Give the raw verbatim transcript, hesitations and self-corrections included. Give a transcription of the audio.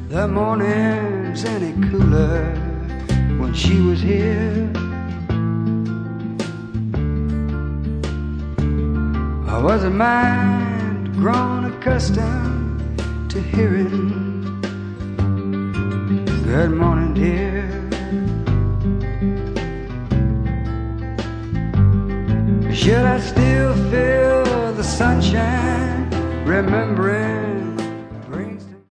the mornings any cooler when she was here. I was a mind grown accustomed to hearing good morning, dear. Should I still feel the sunshine, remembering